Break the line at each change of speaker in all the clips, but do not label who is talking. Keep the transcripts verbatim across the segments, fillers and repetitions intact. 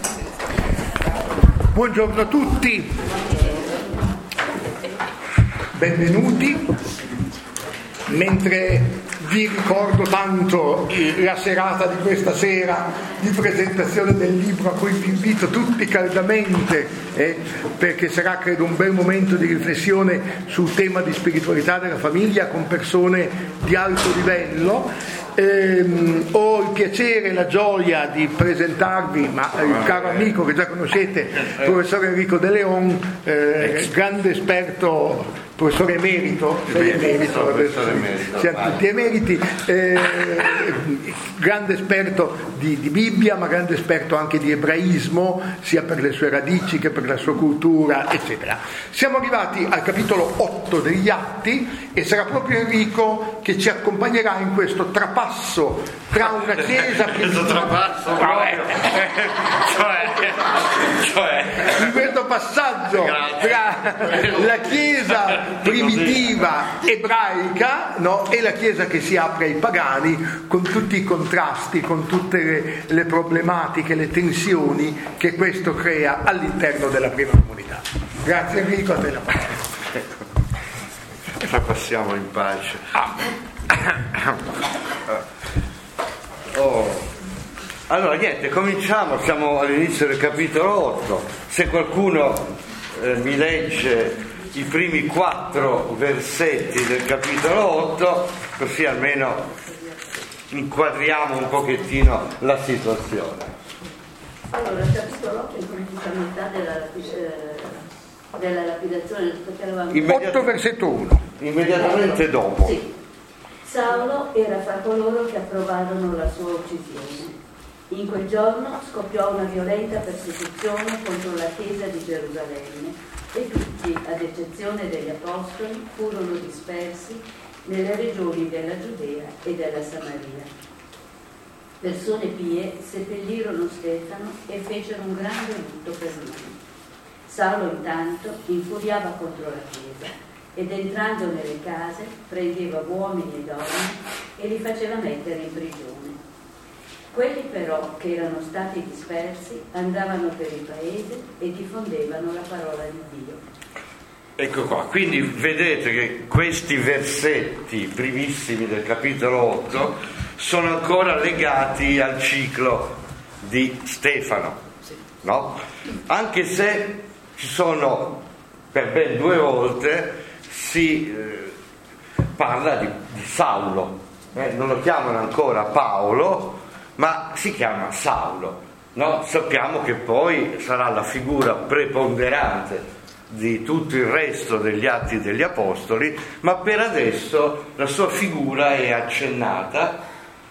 Buongiorno a tutti, benvenuti. Mentre vi ricordo tanto la serata di questa sera di presentazione del libro, a cui vi invito tutti caldamente, eh, perché sarà credo un bel momento di riflessione sul tema di spiritualità della famiglia con persone di alto livello. Ehm, ho il piacere e la gioia di presentarvi, ma il caro amico che già conoscete, il professor Enrico De Leon, eh, grande esperto, professore emerito, sei emerito, adesso siamo tutti emeriti, eh, grande esperto di, di Bibbia, ma grande esperto anche di ebraismo, sia per le sue radici che per la sua cultura, eccetera. Siamo arrivati al capitolo otto degli Atti e sarà proprio Enrico che ci accompagnerà in questo trapasso tra una chiesa
questo trapasso cioè, cioè
in questo passaggio tra la chiesa primitiva ebraica, no, e la chiesa che si apre ai pagani, con tutti i contrasti, con tutte le, le problematiche, le tensioni che questo crea all'interno della prima comunità. Grazie Enrico, a te la parola.
La passiamo in pace. Oh. Allora niente, cominciamo, siamo all'inizio del capitolo otto. Se qualcuno eh, mi legge i primi quattro versetti del capitolo otto, così almeno inquadriamo un pochettino la situazione.
Allora, il capitolo otto è completamente della, eh, della lapidazione
Immediat- otto versetto uno.
Immediatamente dopo.
Sì. Saulo era fra coloro che approvarono la sua uccisione. In quel giorno scoppiò una violenta persecuzione contro la chiesa di Gerusalemme e tutti, ad eccezione degli apostoli, furono dispersi nelle regioni della Giudea e della Samaria. Persone pie seppellirono Stefano e fecero un grande lutto per lui. Saulo intanto infuriava contro la chiesa ed entrando nelle case prendeva uomini e donne e li faceva mettere in prigione. Quelli però che erano stati dispersi andavano per il paese e diffondevano la parola di Dio.
Ecco qua, quindi vedete che questi versetti primissimi del capitolo otto sono ancora legati al ciclo di Stefano, no? Anche se ci sono per ben due volte si eh, parla di, di Saulo, eh, non lo chiamano ancora Paolo, ma si chiama Saulo, no? Sappiamo che poi sarà la figura preponderante di tutto il resto degli Atti degli Apostoli, ma per adesso la sua figura è accennata.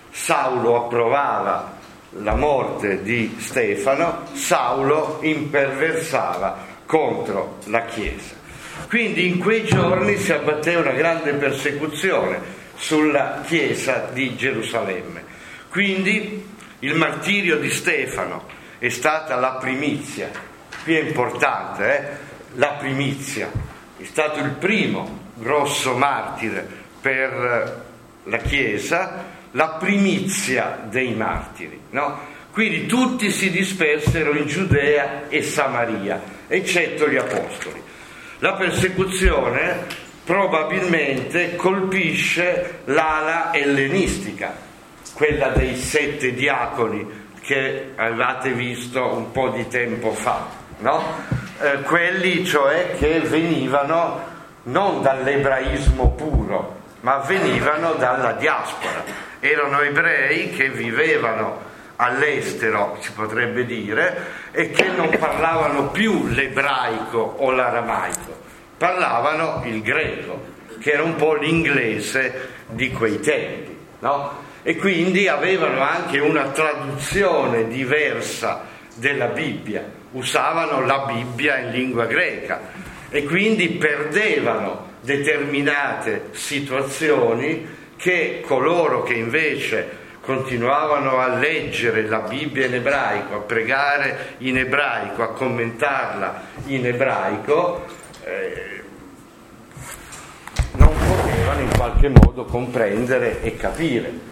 Saulo approvava la morte di Stefano, Saulo imperversava contro la Chiesa. Quindi in quei giorni si abbatté una grande persecuzione sulla Chiesa di Gerusalemme. Quindi il martirio di Stefano è stata la primizia, qui è importante, eh? la primizia, è stato il primo grosso martire per la Chiesa, la primizia dei martiri, no? Quindi tutti si dispersero in Giudea e Samaria, eccetto gli apostoli. La persecuzione probabilmente colpisce l'ala ellenistica, quella dei sette diaconi che avevate visto un po' di tempo fa, no? Eh, quelli cioè che venivano non dall'ebraismo puro, ma venivano dalla diaspora. Erano ebrei che vivevano all'estero, si potrebbe dire, e che non parlavano più l'ebraico o l'aramaico, parlavano il greco, che era un po' l'inglese di quei tempi, no? E quindi avevano anche una traduzione diversa della Bibbia, usavano la Bibbia in lingua greca e quindi perdevano determinate situazioni che coloro che invece continuavano a leggere la Bibbia in ebraico, a pregare in ebraico, a commentarla in ebraico, eh, non potevano in qualche modo comprendere e capire.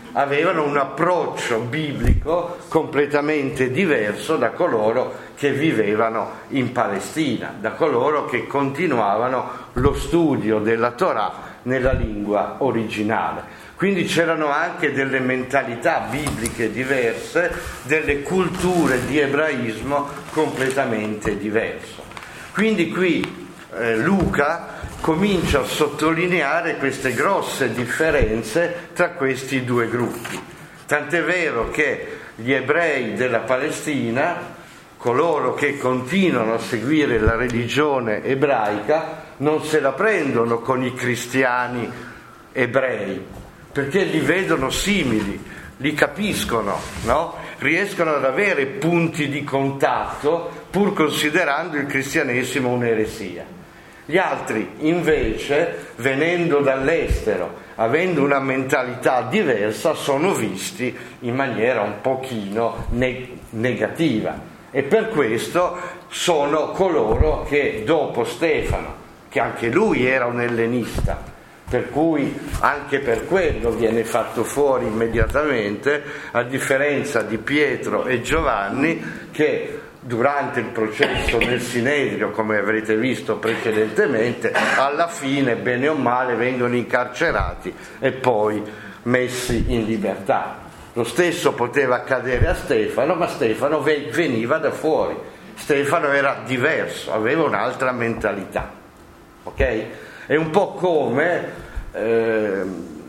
avevano un approccio biblico completamente diverso da coloro che vivevano in Palestina, da coloro che continuavano lo studio della Torah nella lingua originale. Quindi c'erano anche delle mentalità bibliche diverse, delle culture di ebraismo completamente diverse. Quindi qui eh, Luca comincia a sottolineare queste grosse differenze tra questi due gruppi. Tant'è vero che gli ebrei della Palestina, coloro che continuano a seguire la religione ebraica, non se la prendono con i cristiani ebrei, perché li vedono simili, li capiscono, no? Riescono ad avere punti di contatto pur considerando il cristianesimo un'eresia. Gli altri invece, venendo dall'estero, avendo una mentalità diversa, sono visti in maniera un pochino ne- negativa e per questo sono coloro che dopo Stefano, che anche lui era un ellenista, per cui anche per quello viene fatto fuori immediatamente, a differenza di Pietro e Giovanni, che durante il processo del Sinedrio, come avrete visto precedentemente, alla fine, bene o male, vengono incarcerati e poi messi in libertà. Lo stesso poteva accadere a Stefano, ma Stefano veniva da fuori. Stefano era diverso, aveva un'altra mentalità. Ok? È un po' come eh,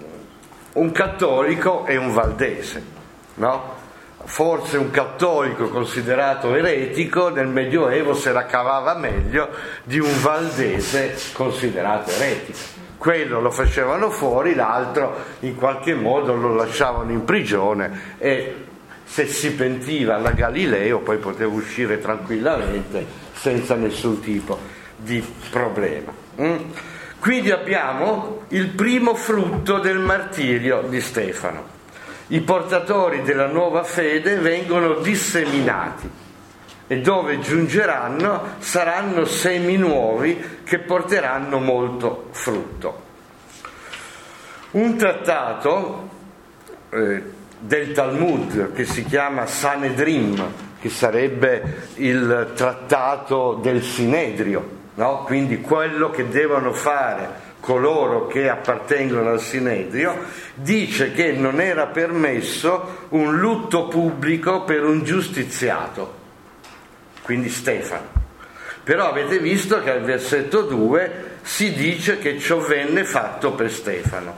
un cattolico e un valdese, no? Forse un cattolico considerato eretico nel Medioevo se la cavava meglio di un valdese considerato eretico. Quello lo facevano fuori, l'altro in qualche modo lo lasciavano in prigione e se si pentiva alla Galileo poi poteva uscire tranquillamente senza nessun tipo di problema. Mm? Quindi abbiamo il primo frutto del martirio di Stefano. I portatori della nuova fede vengono disseminati e dove giungeranno saranno semi nuovi che porteranno molto frutto. Un trattato eh, del Talmud che si chiama Sanedrim, che sarebbe il trattato del Sinedrio, no? Quindi quello che devono fare coloro che appartengono al Sinedrio, dice che non era permesso un lutto pubblico per un giustiziato, quindi Stefano. Però avete visto che al versetto due si dice che ciò venne fatto per Stefano.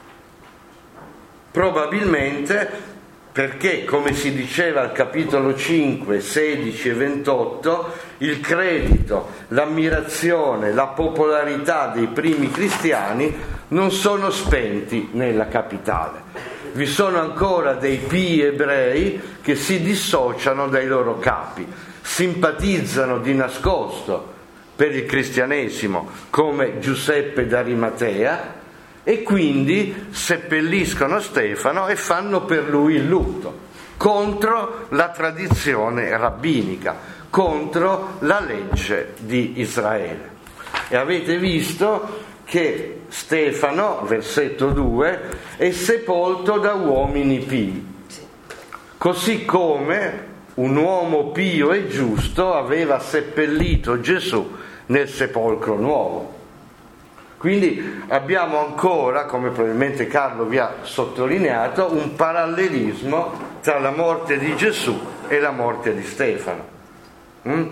Probabilmente perché, come si diceva al capitolo cinque, sedici e ventotto, il credito, l'ammirazione, la popolarità dei primi cristiani non sono spenti nella capitale. Vi sono ancora dei pii ebrei che si dissociano dai loro capi, simpatizzano di nascosto per il cristianesimo, come Giuseppe d'Arimatea, e quindi seppelliscono Stefano e fanno per lui il lutto, contro la tradizione rabbinica, contro la legge di Israele. E avete visto che Stefano, versetto due, è sepolto da uomini pii, così come un uomo pio e giusto aveva seppellito Gesù nel sepolcro nuovo. Quindi abbiamo ancora, come probabilmente Carlo vi ha sottolineato, un parallelismo tra la morte di Gesù e la morte di Stefano. Mm?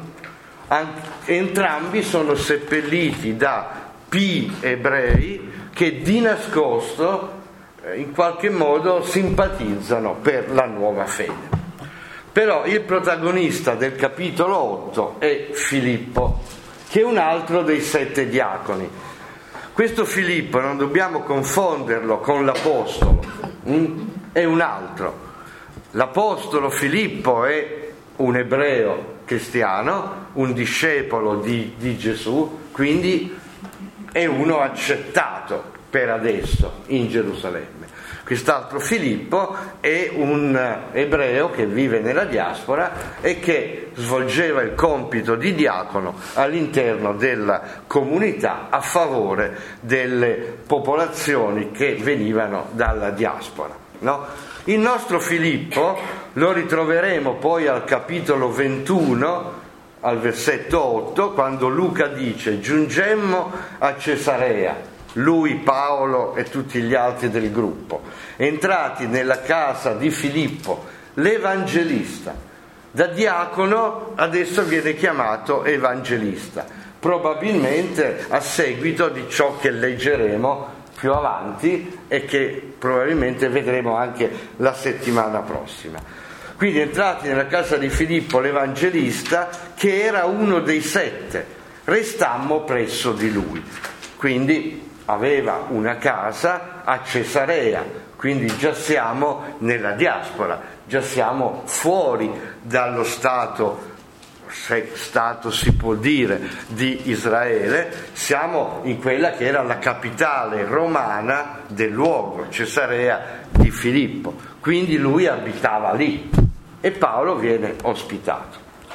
Entrambi sono seppelliti da pii ebrei che di nascosto in qualche modo simpatizzano per la nuova fede. Però il protagonista del capitolo otto è Filippo, che è un altro dei sette diaconi. Questo Filippo non dobbiamo confonderlo con l'apostolo, mm? È un altro. L'apostolo Filippo è un ebreo cristiano, un discepolo di, di Gesù, quindi è uno accettato per adesso in Gerusalemme. Quest'altro Filippo è un ebreo che vive nella diaspora e che svolgeva il compito di diacono all'interno della comunità a favore delle popolazioni che venivano dalla diaspora. no? Il nostro Filippo lo ritroveremo poi al capitolo ventuno, al versetto otto, quando Luca dice: giungemmo a Cesarea, lui, Paolo e tutti gli altri del gruppo, entrati nella casa di Filippo, l'evangelista. Da diacono adesso viene chiamato evangelista, probabilmente a seguito di ciò che leggeremo più avanti e che probabilmente vedremo anche la settimana prossima. Quindi entrati nella casa di Filippo l'evangelista, che era uno dei sette, restammo presso di lui. Quindi aveva una casa a Cesarea, quindi già siamo nella diaspora, già siamo fuori dallo stato, se stato si può dire, di Israele, siamo in quella che era la capitale romana del luogo, Cesarea di Filippo. Quindi lui abitava lì e Paolo viene ospitato.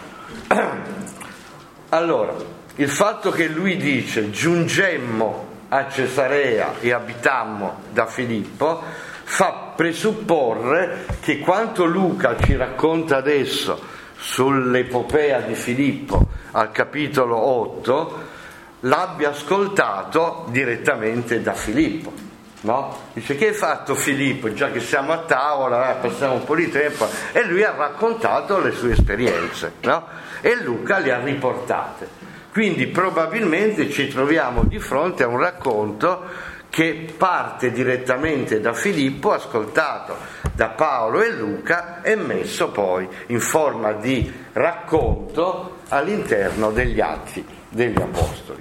Allora, il fatto che lui dice giungemmo a Cesarea e abitammo da Filippo fa presupporre che quanto Luca ci racconta adesso sull'epopea di Filippo al capitolo otto l'abbia ascoltato direttamente da Filippo, no? Dice: che hai fatto Filippo? Già che siamo a tavola, eh, passiamo un po' di tempo, e lui ha raccontato le sue esperienze, no? E Luca le ha riportate. Quindi probabilmente ci troviamo di fronte a un racconto che parte direttamente da Filippo, ascoltato da Paolo e Luca e messo poi in forma di racconto all'interno degli Atti degli Apostoli.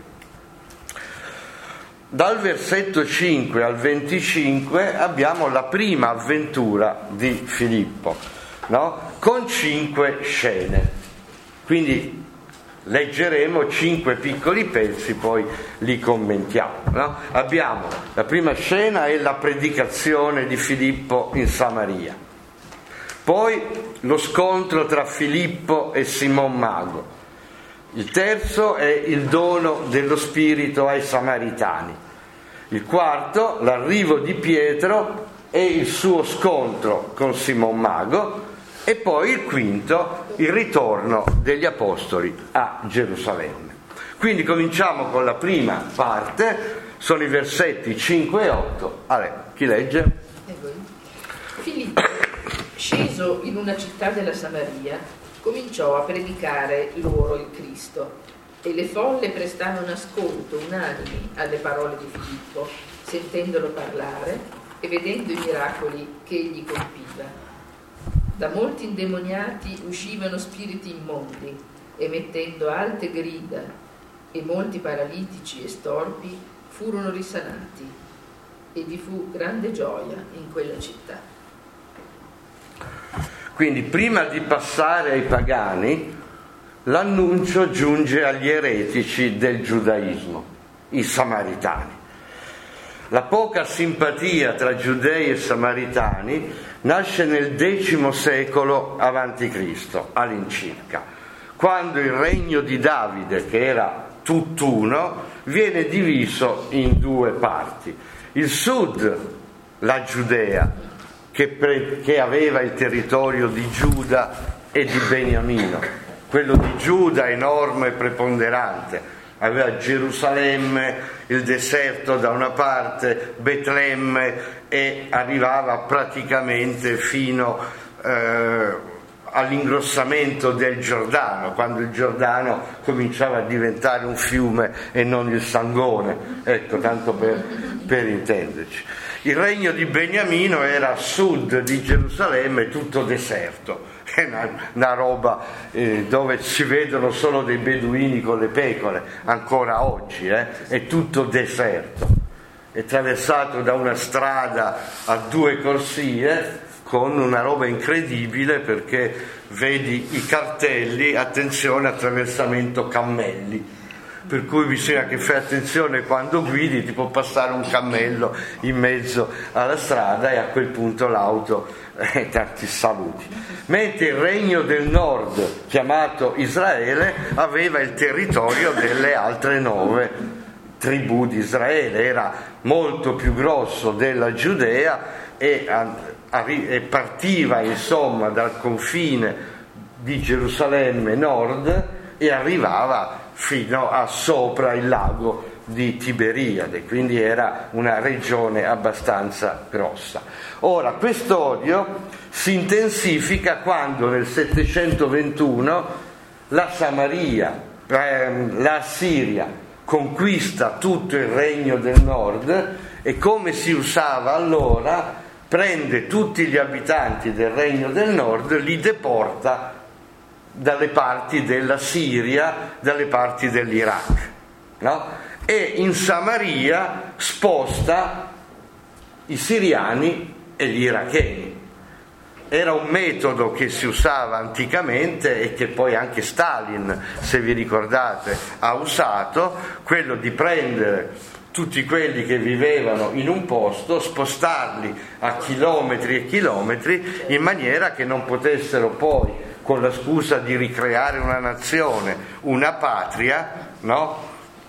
Dal versetto cinque al venticinque abbiamo la prima avventura di Filippo, no? Con cinque scene. Quindi leggeremo cinque piccoli pezzi, poi li commentiamo, no? Abbiamo la prima scena, è la predicazione di Filippo in Samaria, poi lo scontro tra Filippo e Simon Mago, il terzo è il dono dello Spirito ai Samaritani, il quarto l'arrivo di Pietro e il suo scontro con Simon Mago, e poi il quinto, il ritorno degli Apostoli a Gerusalemme. Quindi cominciamo con la prima parte, sono i versetti cinque e otto. Allora, chi legge?
Filippo, sceso in una città della Samaria, cominciò a predicare loro il Cristo, e le folle prestarono ascolto unanimi alle parole di Filippo, sentendolo parlare e vedendo i miracoli che egli compiva. Da molti indemoniati uscivano spiriti immondi, emettendo alte grida, e molti paralitici e storpi furono risanati, e vi fu grande gioia in quella città.
Quindi prima di passare ai pagani, l'annuncio giunge agli eretici del giudaismo, i samaritani. La poca simpatia tra giudei e samaritani nasce nel decimo secolo avanti Cristo, all'incirca, quando il regno di Davide, che era tutt'uno, viene diviso in due parti. Il sud, la Giudea, che, pre- che aveva il territorio di Giuda e di Beniamino, quello di Giuda enorme e preponderante, aveva Gerusalemme, il deserto da una parte, Betlemme, e arrivava praticamente fino eh, all'ingrossamento del Giordano, quando il Giordano cominciava a diventare un fiume e non il Sangone, ecco, tanto per, per intenderci. Il regno di Beniamino era a sud di Gerusalemme, tutto deserto, è una, una roba eh, dove si vedono solo dei beduini con le pecore, ancora oggi, eh? È tutto deserto, è attraversato da una strada a due corsie con una roba incredibile, perché vedi i cartelli, attenzione attraversamento cammelli, per cui bisogna che fai attenzione quando guidi, ti può passare un cammello in mezzo alla strada e a quel punto l'auto eh, tanti saluti. Mentre il regno del nord, chiamato Israele, aveva il territorio delle altre nove tribù di Israele, era molto più grosso della Giudea e arri- partiva insomma dal confine di Gerusalemme nord e arrivava fino a sopra il lago di Tiberiade, quindi era una regione abbastanza grossa. Ora, quest'odio si intensifica quando nel settecentoventuno la Samaria, ehm, la Siria conquista tutto il regno del nord e, come si usava allora, prende tutti gli abitanti del regno del nord, li deporta dalle parti della Siria, dalle parti dell'Iraq, no? E in Samaria sposta i siriani e gli iracheni. Era un metodo che si usava anticamente e che poi anche Stalin, se vi ricordate, ha usato, quello di prendere tutti quelli che vivevano in un posto, spostarli a chilometri e chilometri in maniera che non potessero poi, con la scusa di ricreare una nazione, una patria, no?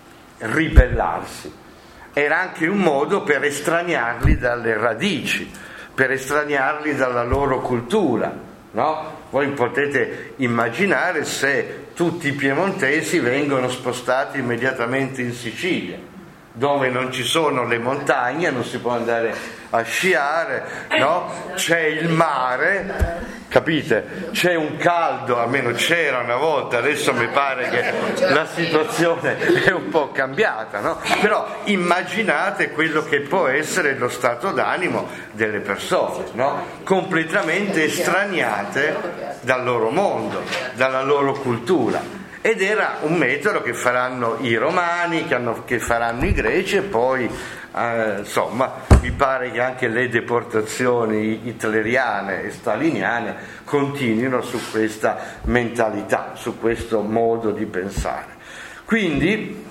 ribellarsi. Era anche un modo per estraniarli dalle radici, per estraniarli dalla loro cultura, no? Voi potete immaginare se tutti i piemontesi vengono spostati immediatamente in Sicilia, dove non ci sono le montagne, non si può andare a sciare, no? C'è il mare, capite? C'è un caldo, almeno c'era una volta, adesso mi pare che la situazione è un po' cambiata, no? Però immaginate quello che può essere lo stato d'animo delle persone, no? Completamente estraniate dal loro mondo, dalla loro cultura. Ed era un metodo che faranno i romani, che, hanno, che faranno i greci e poi, eh, insomma, mi pare che anche le deportazioni hitleriane e staliniane continuino su questa mentalità, su questo modo di pensare. Quindi,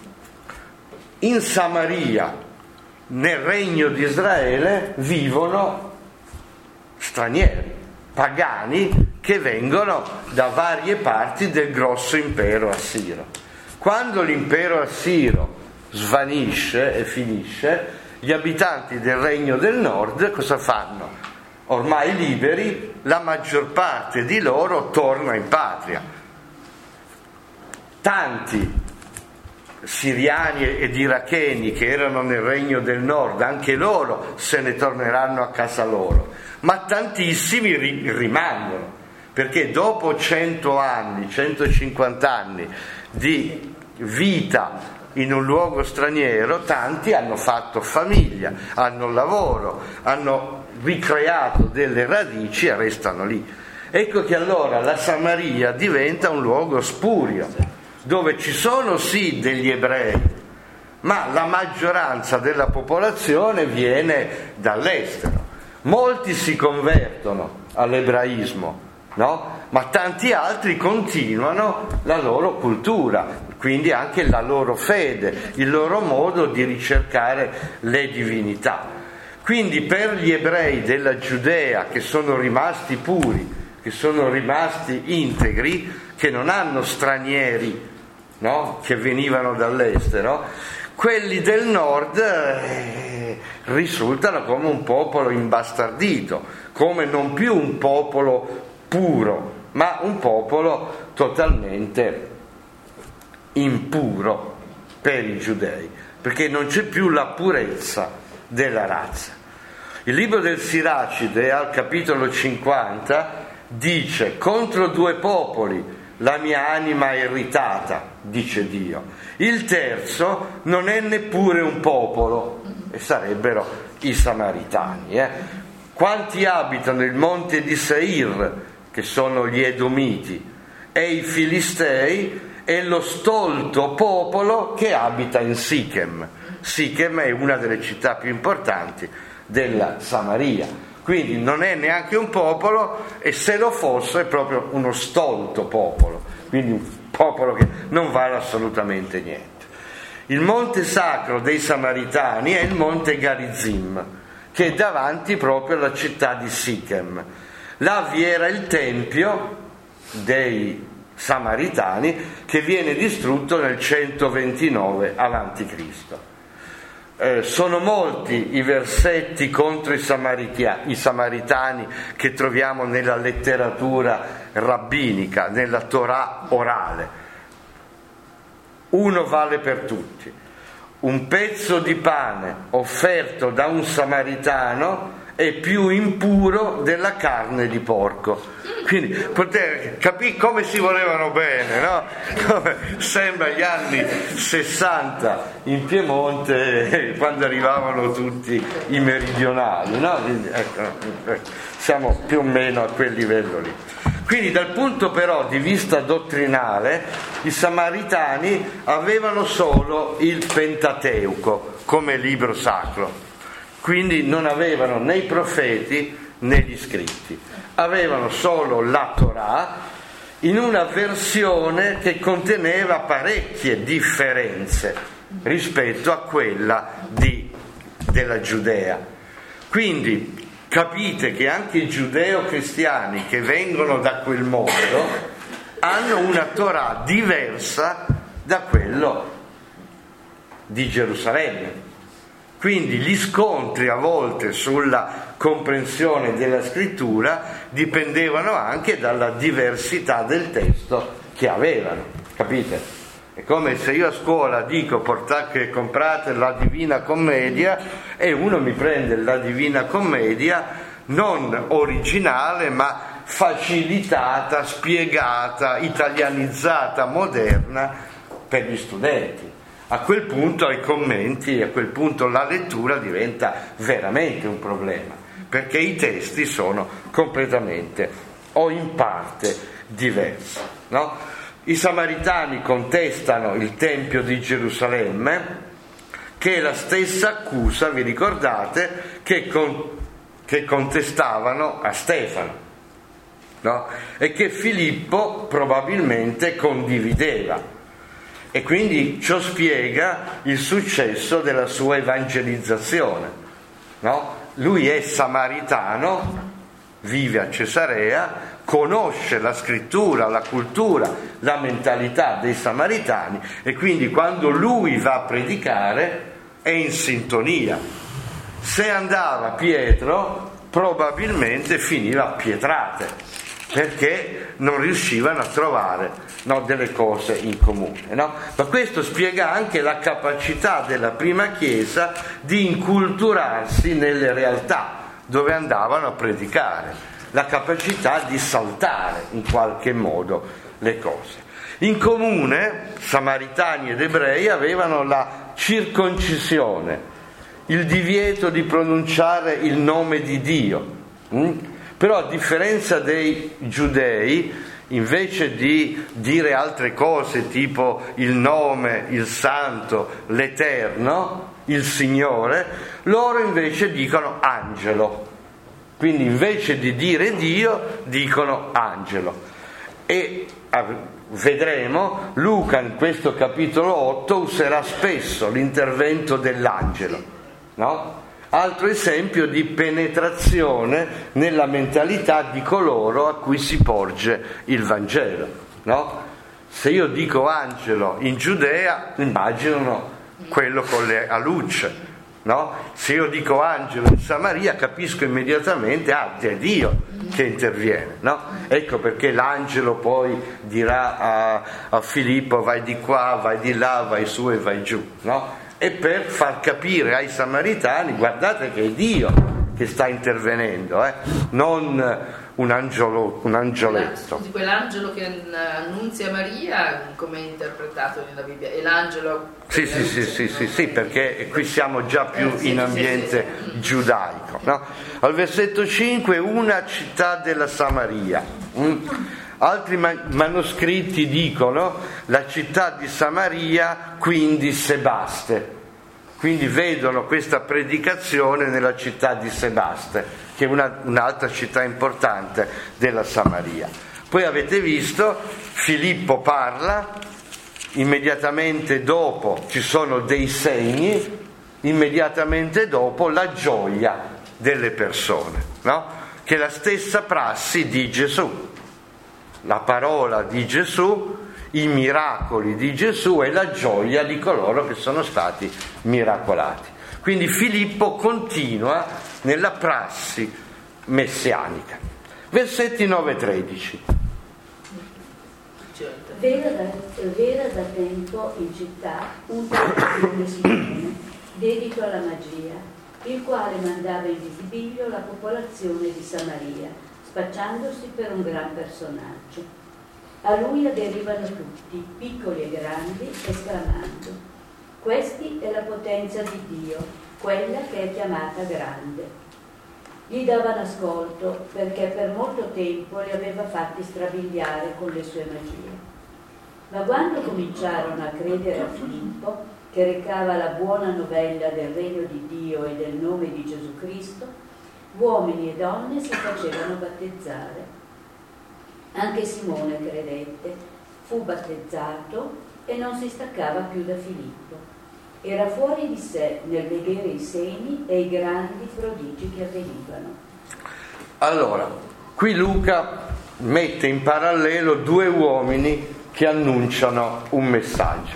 in Samaria, nel regno di Israele, vivono stranieri, pagani, che vengono da varie parti del grosso impero assiro. Quando l'impero assiro svanisce e finisce, gli abitanti del regno del nord cosa fanno? Ormai liberi, la maggior parte di loro torna in patria. Tanti siriani ed iracheni che erano nel regno del nord, anche loro se ne torneranno a casa loro, ma tantissimi ri- rimangono. Perché dopo cento anni, centocinquanta anni di vita in un luogo straniero, tanti hanno fatto famiglia, hanno lavoro, hanno ricreato delle radici e restano lì. Ecco che allora la Samaria diventa un luogo spurio, dove ci sono sì degli ebrei, ma la maggioranza della popolazione viene dall'estero. Molti si convertono all'ebraismo, no? Ma tanti altri continuano la loro cultura, quindi anche la loro fede, il loro modo di ricercare le divinità. Quindi per gli ebrei della Giudea, che sono rimasti puri, che sono rimasti integri, che non hanno stranieri, no? Che venivano dall'estero, quelli del nord eh, risultano come un popolo imbastardito, come non più un popolo puro, ma un popolo totalmente impuro per i giudei, perché non c'è più la purezza della razza. Il libro del Siracide, al capitolo cinquanta, dice: contro due popoli la mia anima è irritata, dice Dio. Il terzo non è neppure un popolo, e sarebbero i Samaritani. Eh? Quanti abitano il monte di Seir, che sono gli Edomiti, e i Filistei, e lo stolto popolo che abita in Sichem. Sichem è una delle città più importanti della Samaria, quindi non è neanche un popolo, e se lo fosse è proprio uno stolto popolo, quindi un popolo che non vale assolutamente niente. Il monte sacro dei Samaritani è il monte Garizim, che è davanti proprio alla città di Sichem. Là vi era il tempio dei Samaritani, che viene distrutto nel centoventinove avanti Cristo. Eh, sono molti i versetti contro i, samaritia- i samaritani che troviamo nella letteratura rabbinica, nella Torah orale. Uno vale per tutti: un pezzo di pane offerto da un samaritano è più impuro della carne di porco. Quindi potete capire come si volevano bene, no? Come sembra gli anni sessanta in Piemonte, quando arrivavano tutti i meridionali, no? Quindi, ecco, siamo più o meno a quel livello lì. Quindi dal punto però di vista dottrinale i samaritani avevano solo il Pentateuco come libro sacro, quindi non avevano né i profeti né gli scritti, avevano solo la Torah in una versione che conteneva parecchie differenze rispetto a quella di, della Giudea. Quindi capite che anche i giudeo-cristiani che vengono da quel mondo hanno una Torah diversa da quello di Gerusalemme. Quindi gli scontri a volte sulla comprensione della scrittura dipendevano anche dalla diversità del testo che avevano, capite? È come se io a scuola dico portate, comprate la Divina Commedia e uno mi prende la Divina Commedia non originale ma facilitata, spiegata, italianizzata, moderna per gli studenti. A quel punto i commenti, a quel punto la lettura diventa veramente un problema, perché i testi sono completamente o in parte diversi, no? I samaritani contestano il Tempio di Gerusalemme, che è la stessa accusa, vi ricordate, che, con, che contestavano a Stefano, no? E che Filippo probabilmente condivideva. E quindi ciò spiega il successo della sua evangelizzazione, no? Lui è samaritano, vive a Cesarea, conosce la scrittura, la cultura, la mentalità dei samaritani e quindi quando lui va a predicare è in sintonia. Se andava Pietro probabilmente finiva a pietrate, perché non riuscivano a trovare, no, delle cose in comune, no? Ma questo spiega anche la capacità della prima Chiesa di inculturarsi nelle realtà dove andavano a predicare, la capacità di saltare in qualche modo le cose. In comune samaritani ed ebrei avevano la circoncisione, il divieto di pronunciare il nome di Dio. Mm? Però a differenza dei giudei, invece di dire altre cose tipo il nome, il santo, l'eterno, il Signore, loro invece dicono angelo. Quindi invece di dire Dio dicono angelo. E vedremo, Luca in questo capitolo otto userà spesso l'intervento dell'angelo, no? Altro esempio di penetrazione nella mentalità di coloro a cui si porge il Vangelo, no? Se io dico angelo in Giudea, immaginano quello con le alucce, no? Se io dico angelo in Samaria, capisco immediatamente, ah, è Dio che interviene, no? Ecco perché l'angelo poi dirà a, a Filippo vai di qua, vai di là, vai su e vai giù, no? E per far capire ai samaritani, guardate che è Dio che sta intervenendo, eh? Non un angelo, un angioletto.
Scusi, quell'angelo che annunzia Maria, come è interpretato nella Bibbia? È l'angelo?
Sì, sì, sì, sì, sì, sì, perché qui siamo già più
eh, sì,
in
sì,
ambiente
sì, sì.
giudaico, no? Al versetto cinque, una città della Samaria. Mm? Altri man- manoscritti dicono la città di Samaria, quindi Sebaste. Quindi vedono questa predicazione nella città di Sebaste, che è una, un'altra città importante della Samaria. Poi avete visto, Filippo parla, immediatamente dopo ci sono dei segni, immediatamente dopo la gioia delle persone, no? Che è la stessa prassi di Gesù. La parola di Gesù, i miracoli di Gesù e la gioia di coloro che sono stati miracolati. Quindi Filippo continua nella prassi messianica. Versetti nove tredici.
V'era da, v'era da tempo in città un tale Simone, dedito alla magia, il quale mandava in visibilio la popolazione di Samaria, spacciandosi per un gran personaggio. A lui aderivano tutti, piccoli e grandi, esclamando: questi è la potenza di Dio, quella che è chiamata grande. Gli davano ascolto perché per molto tempo li aveva fatti strabiliare con le sue magie. Ma quando cominciarono a credere a Filippo, che recava la buona novella del regno di Dio e del nome di Gesù Cristo, uomini e donne si facevano battezzare. Anche Simone credette, fu battezzato e non si staccava più da Filippo. Era fuori di sé nel vedere i segni e i grandi prodigi che avvenivano.
Allora, qui Luca mette in parallelo due uomini che annunciano un messaggio.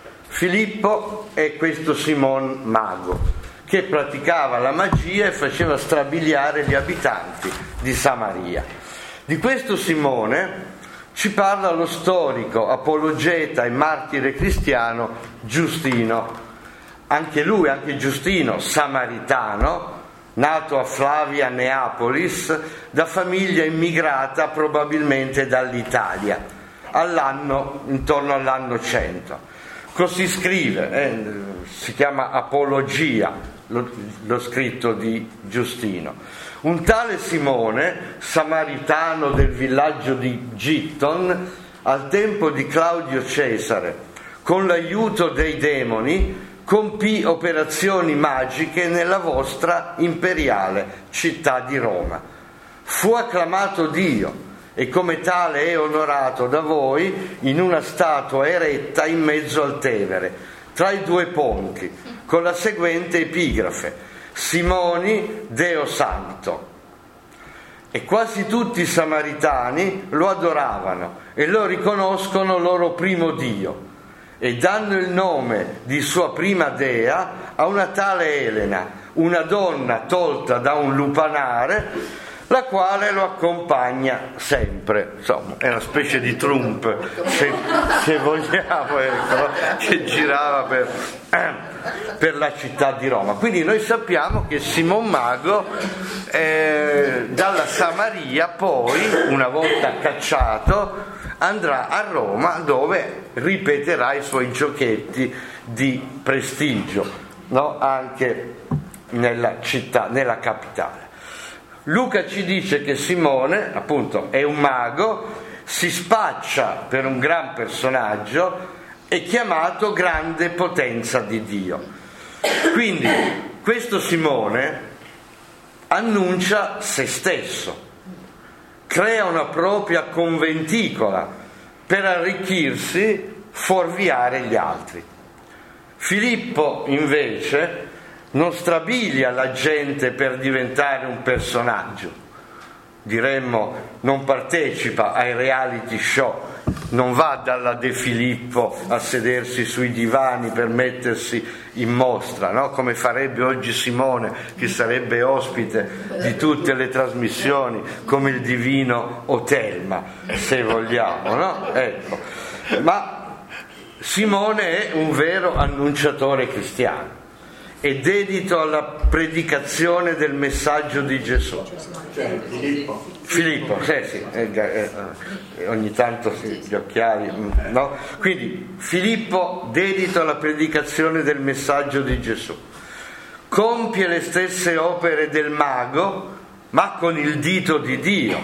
Filippo e questo Simon mago, che praticava la magia e faceva strabiliare gli abitanti di Samaria. Di questo Simone ci parla lo storico, apologeta e martire cristiano Giustino. Anche lui, anche Giustino, samaritano, nato a Flavia Neapolis, da famiglia immigrata probabilmente dall'Italia, all'anno, intorno all'anno cento. Così scrive, eh, si chiama Apologia, lo, lo scritto di Giustino. Un tale Simone, samaritano del villaggio di Gitton, al tempo di Claudio Cesare, con l'aiuto dei demoni, compì operazioni magiche nella vostra imperiale città di Roma. Fu acclamato Dio e come tale è onorato da voi in una statua eretta in mezzo al Tevere, tra i due ponti, con la seguente epigrafe: Simoni Deo Santo. E quasi tutti i samaritani lo adoravano e lo riconoscono loro primo Dio, e danno il nome di sua prima dea a una tale Elena, una donna tolta da un lupanare, la quale lo accompagna sempre. Insomma, è una specie di Trump, se, se vogliamo, ecco, che girava per, eh, per la città di Roma. Quindi noi sappiamo che Simon Mago eh, dalla Samaria poi, una volta cacciato, andrà a Roma, dove ripeterà i suoi giochetti di prestigio, no? Anche nella città, nella capitale. Luca ci dice che Simone, appunto, è un mago, si spaccia per un gran personaggio, è chiamato grande potenza di Dio. Quindi questo Simone annuncia se stesso, crea una propria conventicola per arricchirsi, fuorviare gli altri. Filippo invece non strabilia la gente per diventare un personaggio, diremmo non partecipa ai reality show, non va dalla De Filippo a sedersi sui divani per mettersi in mostra, no? Come farebbe oggi Simone, che sarebbe ospite di tutte le trasmissioni, come il divino Otelma, se vogliamo, no? Ecco. Ma Simone è un vero annunciatore cristiano, è dedito alla predicazione del messaggio di Gesù.
Cioè, Filippo.
Filippo, sì, sì, eh, eh, eh, ogni tanto sì, gli occhiali, no? Quindi Filippo dedito alla predicazione del messaggio di Gesù. Compie le stesse opere del mago, ma con il dito di Dio.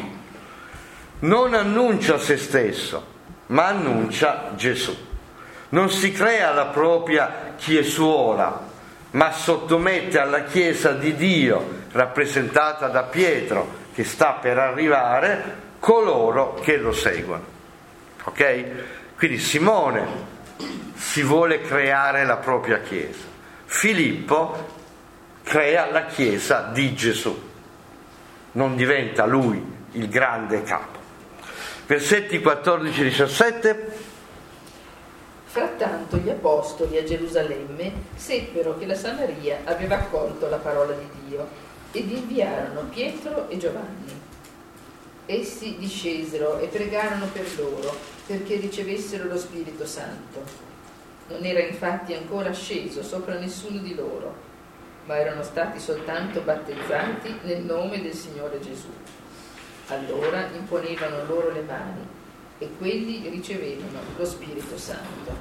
Non annuncia se stesso, ma annuncia Gesù. Non si crea la propria chiesuola, ma sottomette alla Chiesa di Dio, rappresentata da Pietro, che sta per arrivare, coloro che lo seguono. Ok? Quindi Simone si vuole creare la propria Chiesa. Filippo crea la Chiesa di Gesù. Non diventa lui il grande capo. Versetti quattordici diciassette.
Frattanto gli apostoli a Gerusalemme seppero che la Samaria aveva accolto la parola di Dio ed inviarono Pietro e Giovanni. Essi discesero e pregarono per loro perché ricevessero lo Spirito Santo. Non era infatti ancora sceso sopra nessuno di loro, ma erano stati soltanto battezzati nel nome del Signore Gesù. Allora imponevano loro le mani e quelli ricevevano lo Spirito Santo.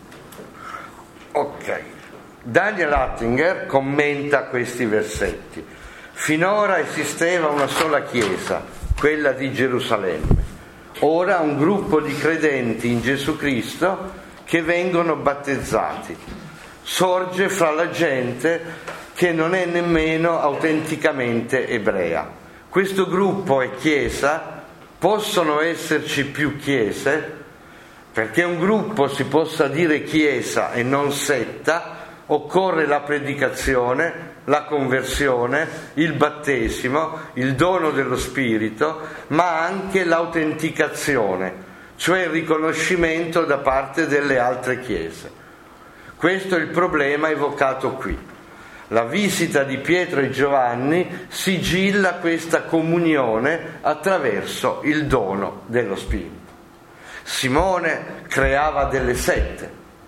Ok, Daniel Attinger commenta questi versetti. Finora esisteva una sola chiesa, quella di Gerusalemme. Ora un gruppo di credenti in Gesù Cristo che vengono battezzati. Sorge fra la gente che non è nemmeno autenticamente ebrea. Questo gruppo è chiesa. Possono esserci più chiese, perché un gruppo si possa dire chiesa e non setta, occorre la predicazione, la conversione, il battesimo, il dono dello Spirito, ma anche l'autenticazione, cioè il riconoscimento da parte delle altre chiese. Questo è il problema evocato qui. La visita di Pietro e Giovanni sigilla questa comunione attraverso il dono dello Spirito. Simone creava delle sette.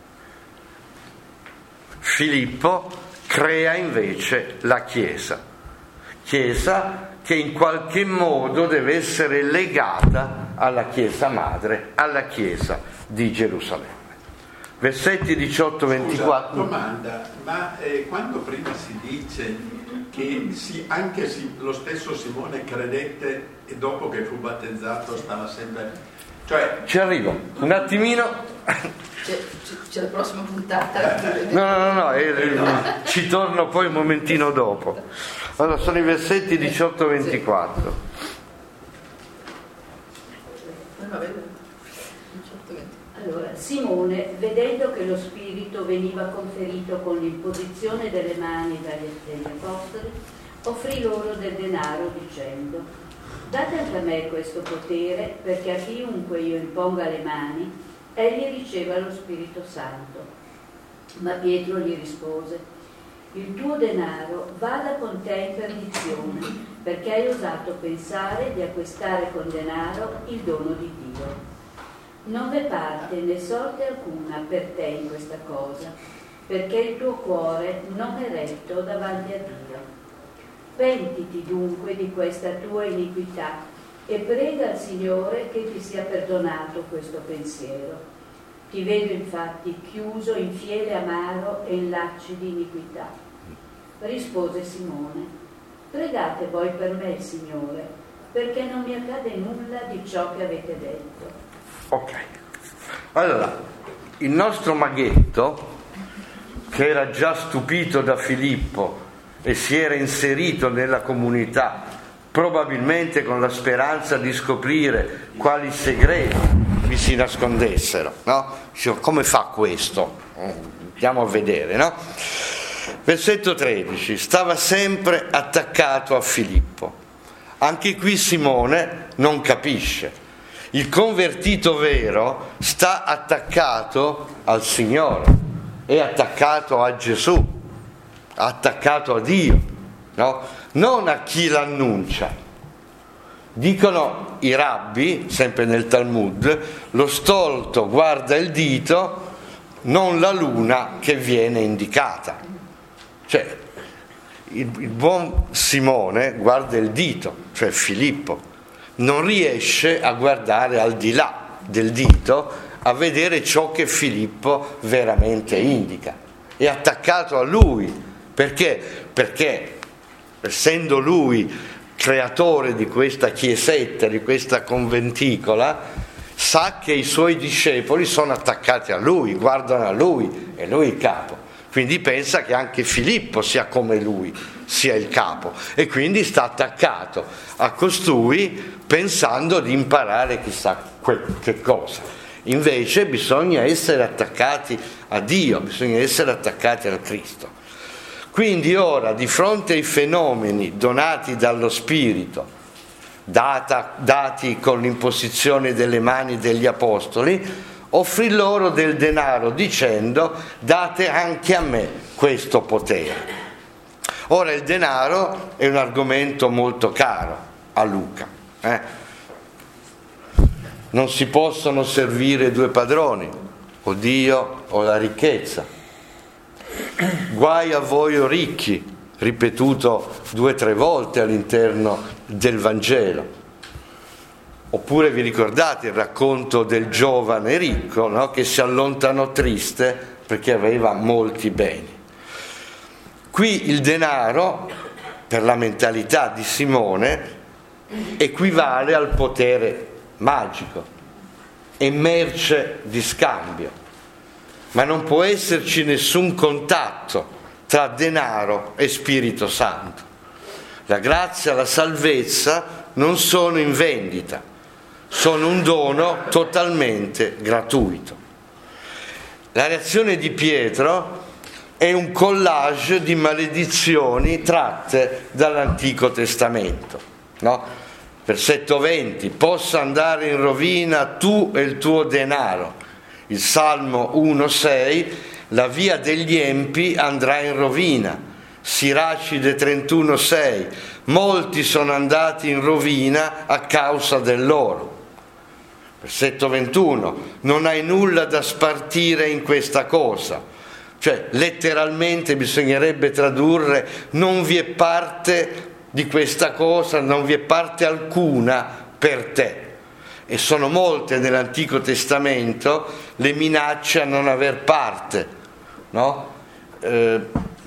Filippo crea invece la Chiesa. Chiesa che in qualche modo deve essere legata alla Chiesa madre, alla Chiesa di Gerusalemme. Versetti diciotto ventiquattro.
Scusa, domanda, ma eh, quando prima si dice che si, anche si, lo stesso Simone credette e dopo che fu battezzato stava sempre... Cioè...
Ci arrivo, un attimino...
C'è, c'è la prossima puntata.
No, no, no, no, eh, ci torno poi un momentino dopo. Allora, sono i versetti diciotto ventiquattro.
Allora, Simone, vedendo che lo Spirito veniva conferito con l'imposizione delle mani dagli apostoli, offrì loro del denaro dicendo: date anche a me questo potere, perché a chiunque io imponga le mani, egli riceva lo Spirito Santo. Ma Pietro gli rispose: il tuo denaro vada con te in perdizione, perché hai osato pensare di acquistare con denaro il dono di Dio. Non v'è parte né sorte alcuna per te in questa cosa, perché il tuo cuore non è retto davanti a Dio. Pentiti dunque di questa tua iniquità e prega al Signore che ti sia perdonato questo pensiero. Ti vedo infatti chiuso in fiele amaro e in lacci di iniquità. Rispose Simone: pregate voi per me il Signore, perché non mi accade nulla di ciò che avete detto.
Ok, allora il nostro maghetto, che era già stupito da Filippo e si era inserito nella comunità probabilmente con la speranza di scoprire quali segreti vi si nascondessero, no? Come fa questo? Andiamo a vedere, no? Versetto tredici: stava sempre attaccato a Filippo. Anche qui Simone non capisce. Il convertito vero sta attaccato al Signore, è attaccato a Gesù, attaccato a Dio, no? Non a chi l'annuncia. Dicono i rabbi, sempre nel Talmud, lo stolto guarda il dito, non la luna che viene indicata. Cioè, il, il buon Simone guarda il dito, cioè Filippo. Non riesce a guardare al di là del dito, a vedere ciò che Filippo veramente indica. È attaccato a lui. Perché? Perché essendo lui creatore di questa chiesetta, di questa conventicola, sa che i suoi discepoli sono attaccati a lui, guardano a lui, e lui è il capo. Quindi pensa che anche Filippo sia come lui, sia il capo, e quindi sta attaccato a costui pensando di imparare chissà che cosa. Invece bisogna essere attaccati a Dio, bisogna essere attaccati al Cristo. Quindi ora, di fronte ai fenomeni donati dallo Spirito, data, dati con l'imposizione delle mani degli Apostoli, offrì loro del denaro dicendo: date anche a me questo potere. Ora il denaro è un argomento molto caro a Luca. Eh? Non si possono servire due padroni, o Dio o la ricchezza. Guai a voi o ricchi, ripetuto due o tre volte all'interno del Vangelo. Oppure vi ricordate il racconto del giovane ricco, no? Che si allontanò triste perché aveva molti beni. Qui il denaro, per la mentalità di Simone, equivale al potere magico, è merce di scambio, ma non può esserci nessun contatto tra denaro e Spirito Santo. La grazia e la salvezza non sono in vendita, sono un dono totalmente gratuito. La reazione di Pietro è un collage di maledizioni tratte dall'Antico Testamento, no? Versetto venti: possa andare in rovina tu e il tuo denaro. Il Salmo uno sei: la via degli empi andrà in rovina. Siracide trentuno sei: molti sono andati in rovina a causa dell'oro. Versetto ventuno: non hai nulla da spartire in questa cosa. Cioè, letteralmente bisognerebbe tradurre: non vi è parte di questa cosa, non vi è parte alcuna per te. E sono molte nell'Antico Testamento le minacce a non aver parte, no? Eh,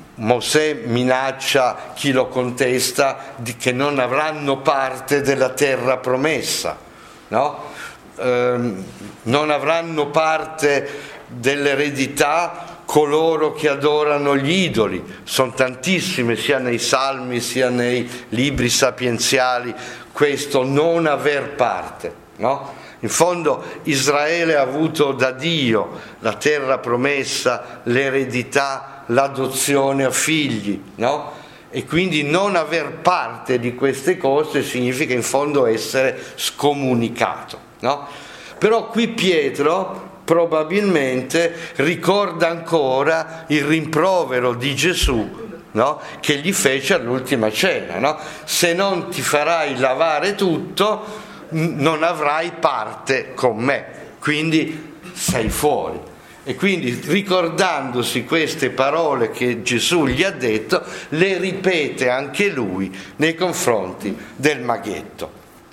Mosè minaccia chi lo contesta di che non avranno parte della terra promessa, no? Eh, non avranno parte dell'eredità coloro che adorano gli idoli. Sono tantissime, sia nei salmi sia nei libri sapienziali, questo non aver parte, no? In fondo Israele ha avuto da Dio la terra promessa, l'eredità, l'adozione a figli, no? E quindi non aver parte di queste cose significa in fondo essere scomunicato, no? Però qui Pietro probabilmente ricorda ancora il rimprovero di Gesù, no? Che gli fece all'ultima cena, no? Se non ti farai lavare tutto, non avrai parte con me, quindi sei fuori. E quindi, ricordandosi queste parole che Gesù gli ha detto, le ripete anche lui nei confronti del maghetto.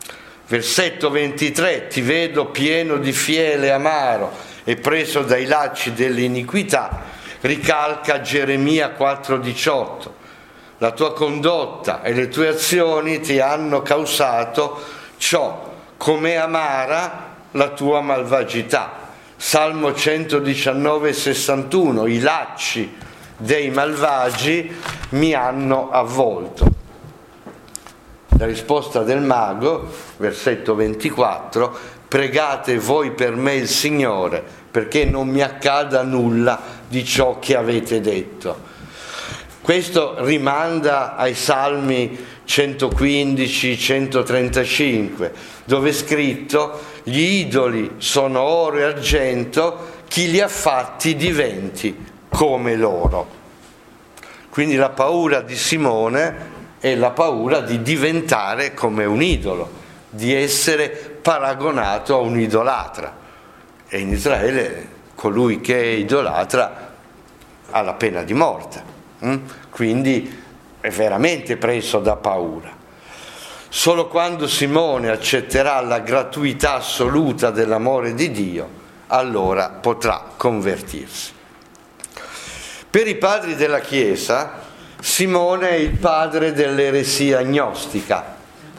Versetto ventitré: ti vedo pieno di fiele amaro e preso dai lacci dell'iniquità. Ricalca Geremia quattro diciotto: la tua condotta e le tue azioni ti hanno causato ciò, com'è amara la tua malvagità. Salmo centodiciannove sessantuno: i lacci dei malvagi mi hanno avvolto. La risposta del mago, versetto ventiquattro: pregate voi per me il Signore, perché non mi accada nulla di ciò che avete detto. Questo rimanda ai Salmi centoquindici centotrentacinque, dove è scritto: gli idoli sono oro e argento, chi li ha fatti diventi come loro. Quindi la paura di Simone è la paura di diventare come un idolo, di essere paragonato a un idolatra. E in Israele colui che è idolatra ha la pena di morte, quindi è veramente preso da paura. Solo quando Simone accetterà la gratuità assoluta dell'amore di Dio, allora potrà convertirsi. Per i padri della Chiesa, Simone è il padre dell'eresia gnostica.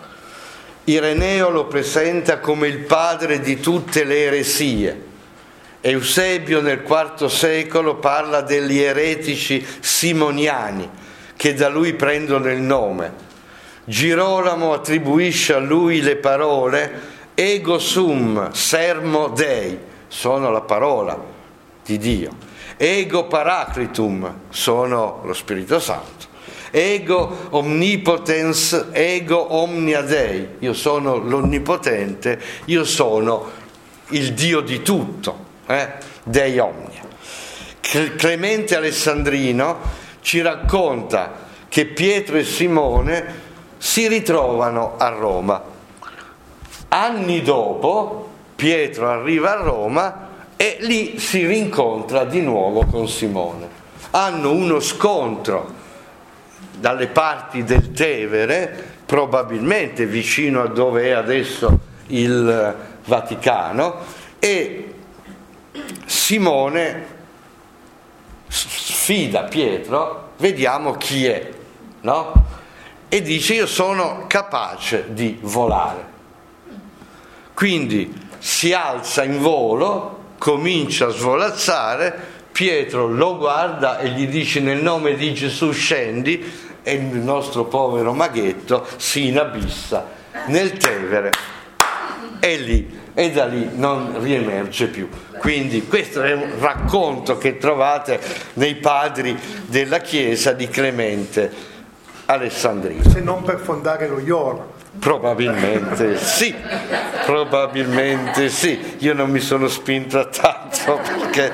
Ireneo lo presenta come il padre di tutte le eresie. Eusebio nel quarto secolo parla degli eretici simoniani, che da lui prendono il nome. Girolamo attribuisce a lui le parole ego sum sermo Dei, sono la parola di Dio. Ego paraclitum, sono lo Spirito Santo. Ego omnipotens, ego omnia Dei, io sono l'onnipotente, io sono il Dio di tutto. eh, Dei Omnia. Clemente Alessandrino ci racconta che Pietro e Simone si ritrovano a Roma. Anni dopo Pietro arriva a Roma e lì si rincontra di nuovo con Simone. Hanno uno scontro dalle parti del Tevere, probabilmente vicino a dove è adesso il Vaticano, e Simone sfida Pietro, vediamo chi è, no? E dice: io sono capace di volare. Quindi si alza in volo, comincia a svolazzare, Pietro lo guarda e gli dice: nel nome di Gesù scendi, e il nostro povero maghetto si inabissa nel Tevere e lì, e da lì non riemerge più. Quindi questo è un racconto che trovate nei padri della Chiesa di Clemente Alessandrino.
Se non per fondare lo Ioro.
Probabilmente sì, probabilmente sì. Io non mi sono spinto a tanto perché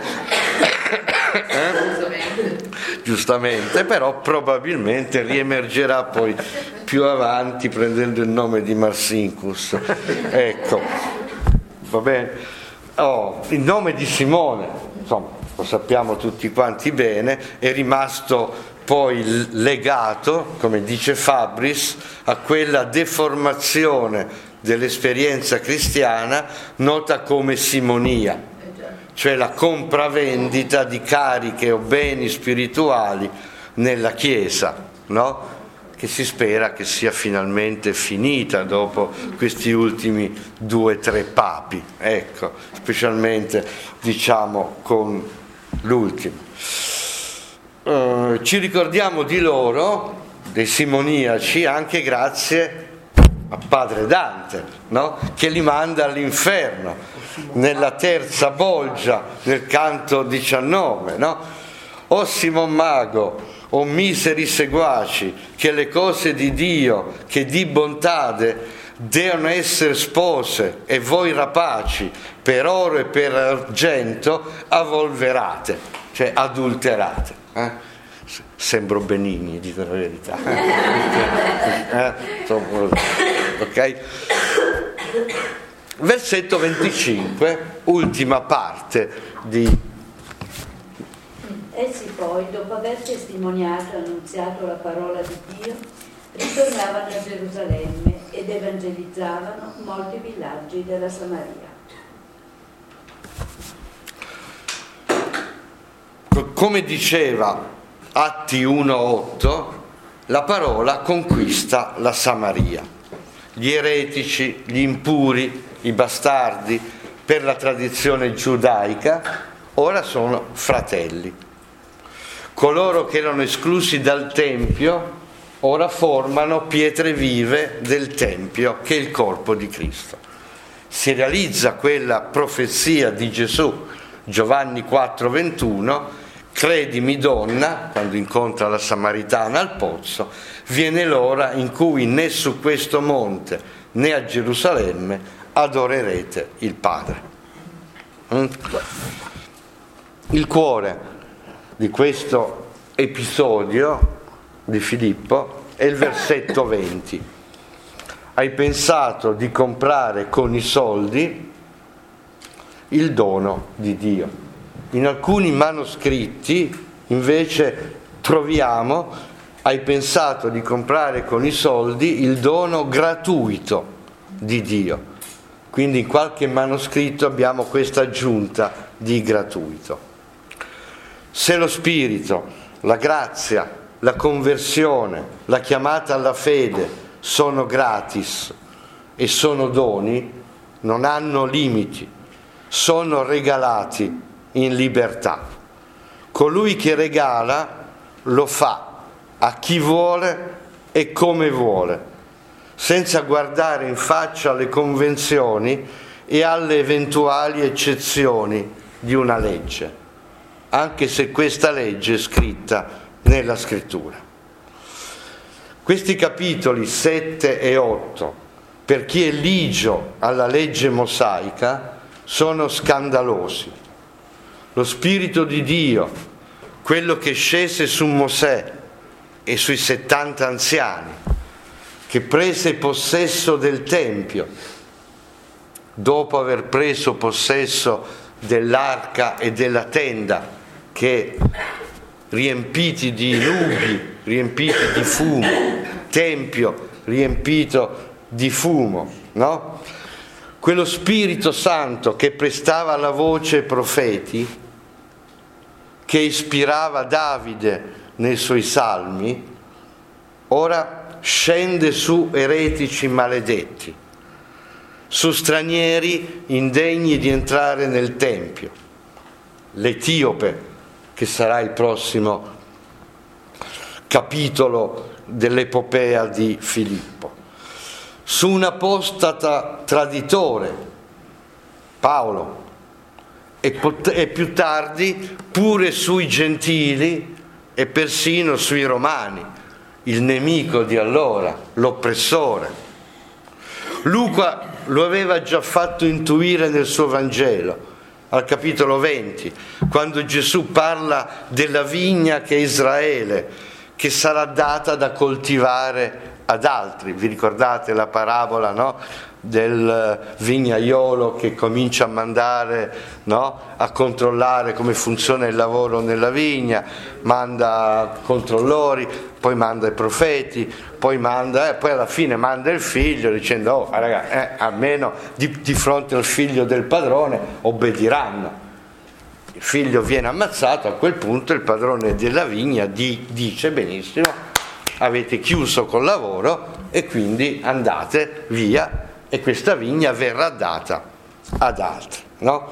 eh? giustamente, però probabilmente riemergerà poi più avanti prendendo il nome di Marcinkus. Ecco, va bene. Oh, il nome di Simone, insomma, lo sappiamo tutti quanti bene, è rimasto poi legato, come dice Fabris, a quella deformazione dell'esperienza cristiana nota come simonia, cioè la compravendita di cariche o beni spirituali nella Chiesa, no? Che si spera che sia finalmente finita dopo questi ultimi due o tre papi, ecco, specialmente diciamo con l'ultimo. Uh, ci ricordiamo di loro, dei simoniaci, anche grazie a Padre Dante, no? Che li manda all'inferno nella terza bolgia del canto diciannove, no? O Simon Mago, o miseri seguaci, che le cose di Dio, che di bontade devono essere spose, e voi rapaci per oro e per argento avvolverate, cioè adulterate. Eh? Sembro Benigni, dico la verità. eh? Ok? Versetto venticinque, ultima parte di...
Essi poi, dopo aver testimoniato e annunziato la parola di Dio, ritornavano a Gerusalemme ed evangelizzavano molti villaggi della Samaria.
Come diceva Atti uno otto, la parola conquista la Samaria. Gli eretici, gli impuri, i bastardi, per la tradizione giudaica, ora sono fratelli. Coloro che erano esclusi dal Tempio ora formano pietre vive del Tempio, che è il corpo di Cristo. Si realizza quella profezia di Gesù, Giovanni quattro ventuno, credimi donna, quando incontra la Samaritana al pozzo, viene l'ora in cui né su questo monte né a Gerusalemme adorerete il Padre. Il cuore di questo episodio di Filippo è il versetto venti. Hai pensato di comprare con i soldi il dono di Dio. In alcuni manoscritti invece troviamo: hai pensato di comprare con i soldi il dono gratuito di Dio. Quindi in qualche manoscritto abbiamo questa aggiunta di gratuito. Se lo Spirito, la grazia, la conversione, la chiamata alla fede sono gratis e sono doni, non hanno limiti, sono regalati in libertà. Colui che regala lo fa a chi vuole e come vuole, senza guardare in faccia alle convenzioni e alle eventuali eccezioni di una legge, anche se questa legge è scritta nella Scrittura. Questi capitoli sette e otto, per chi è ligio alla legge mosaica, sono scandalosi, lo Spirito di Dio, quello che scese su Mosè e sui settanta anziani, che prese possesso del Tempio, dopo aver preso possesso dell'arca e della tenda, che riempiti di nubi, riempiti di fumo, Tempio riempito di fumo, no? Quello Spirito Santo che prestava la voce ai profeti, che ispirava Davide nei suoi salmi, ora scende su eretici maledetti, su stranieri indegni di entrare nel Tempio, l'Etiope, che sarà il prossimo capitolo dell'epopea di Filippo, su un apostata traditore, Paolo, e, pot- e più tardi pure sui gentili e persino sui romani, il nemico di allora, l'oppressore. Luca lo aveva già fatto intuire nel suo Vangelo, al capitolo venti, quando Gesù parla della vigna che è Israele, che sarà data da coltivare ad altri. Vi ricordate la parabola, no? Del vignaiolo che comincia a mandare, no? A controllare come funziona il lavoro nella vigna, manda controllori, poi manda i profeti, poi manda, eh, poi alla fine manda il figlio dicendo: oh ragazzi, eh, almeno di, di fronte al figlio del padrone obbediranno. Il figlio viene ammazzato, a quel punto il padrone della vigna di, dice: benissimo, avete chiuso col lavoro e quindi andate via, e questa vigna verrà data ad altri, no?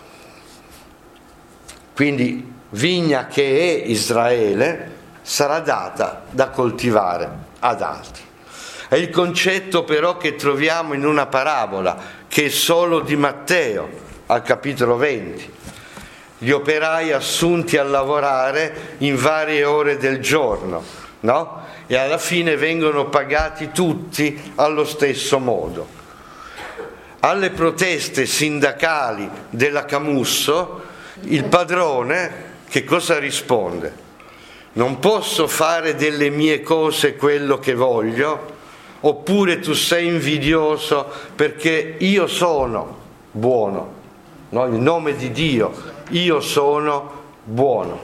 Quindi vigna che è Israele sarà data da coltivare ad altri. È il concetto però che troviamo in una parabola che è solo di Matteo, al capitolo venti. Gli operai assunti a lavorare in varie ore del giorno, no? E alla fine vengono pagati tutti allo stesso modo. Alle proteste sindacali della Camusso, il padrone che cosa risponde? Non posso fare delle mie cose quello che voglio, oppure tu sei invidioso perché io sono buono, no? Il nome di Dio, io sono buono.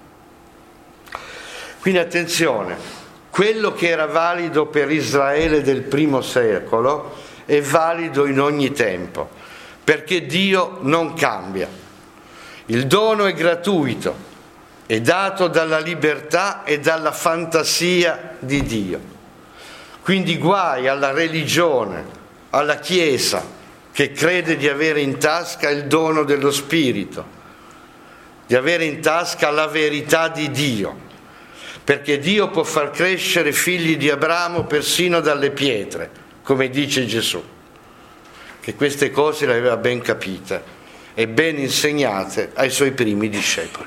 Quindi attenzione, quello che era valido per Israele del primo secolo è valido in ogni tempo, perché Dio non cambia. Il dono è gratuito, è dato dalla libertà e dalla fantasia di Dio. Quindi guai alla religione, alla Chiesa, che crede di avere in tasca il dono dello Spirito, di avere in tasca la verità di Dio, perché Dio può far crescere figli di Abramo persino dalle pietre, come dice Gesù, che queste cose le aveva ben capite e ben insegnate ai suoi primi discepoli.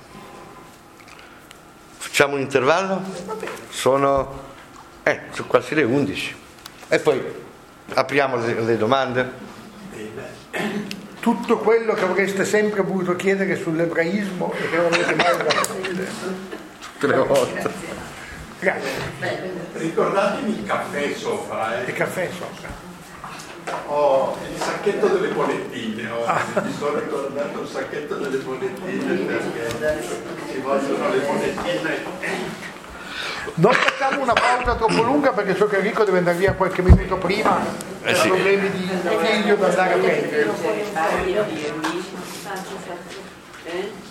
Facciamo un intervallo? Sono, eh, sono quasi le undici e poi apriamo le, le domande.
Tutto quello che avreste sempre voluto chiedere sull'ebraismo e che non avete mai fatto.
Tre volte.
Grazie.
Ricordatemi il caffè sopra. Eh.
Il caffè sopra.
Oh, il sacchetto delle monettine. Oh. Ah. Mi sono ricordato il sacchetto delle monettine perché ci vogliono le monettine.
Non facciamo una pausa troppo lunga perché so che Enrico deve andare via qualche minuto prima per eh sì. problemi di figlio da andare a prendere.